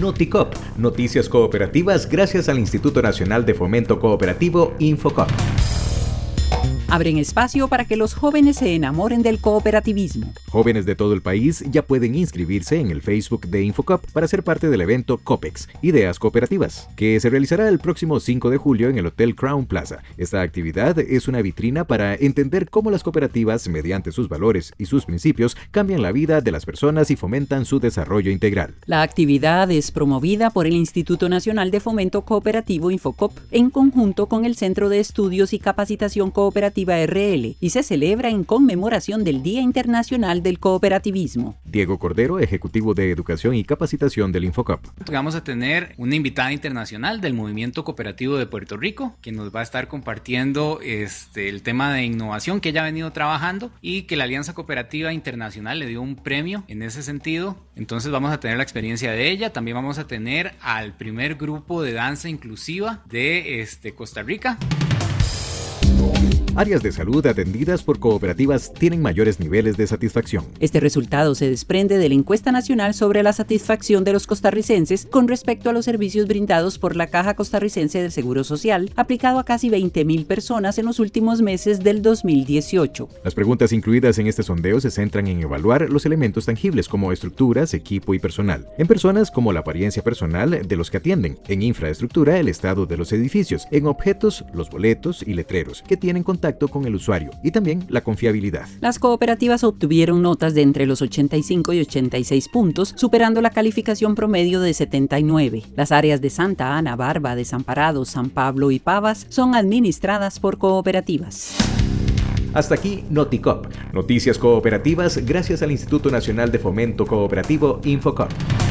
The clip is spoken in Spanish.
Noticop, noticias cooperativas gracias al Instituto Nacional de Fomento Cooperativo Infocop. Abren espacio para que los jóvenes se enamoren del cooperativismo. Jóvenes de todo el país ya pueden inscribirse en el Facebook de Infocop para ser parte del evento COPEX, Ideas Cooperativas, que se realizará el próximo 5 de julio en el Hotel Crown Plaza. Esta actividad es una vitrina para entender cómo las cooperativas, mediante sus valores y sus principios, cambian la vida de las personas y fomentan su desarrollo integral. La actividad es promovida por el Instituto Nacional de Fomento Cooperativo Infocop en conjunto con el Centro de Estudios y Capacitación Cooperativa RL y se celebra en conmemoración del Día Internacional del Cooperativismo. Diego Cordero, ejecutivo de Educación y Capacitación del Infocop. Vamos a tener una invitada internacional del Movimiento Cooperativo de Puerto Rico, que nos va a estar compartiendo el tema de innovación que ella ha venido trabajando y que la Alianza Cooperativa Internacional le dio un premio en ese sentido. Entonces vamos a tener la experiencia de ella. También vamos a tener al primer grupo de danza inclusiva de Costa Rica. Áreas de salud atendidas por cooperativas tienen mayores niveles de satisfacción. Este resultado se desprende de la encuesta nacional sobre la satisfacción de los costarricenses con respecto a los servicios brindados por la Caja Costarricense del Seguro Social, aplicado a casi 20,000 personas en los últimos meses del 2018. Las preguntas incluidas en este sondeo se centran en evaluar los elementos tangibles como estructuras, equipo y personal. En personas, como la apariencia personal de los que atienden. En infraestructura, el estado de los edificios. En objetos, los boletos y letreros que tienen contacto con el usuario, y también la confiabilidad. Las cooperativas obtuvieron notas de entre los 85 y 86 puntos, superando la calificación promedio de 79. Las áreas de Santa Ana, Barba, Desamparados, San Pablo y Pavas son administradas por cooperativas. Hasta aquí Noticop, noticias cooperativas gracias al Instituto Nacional de Fomento Cooperativo Infocop.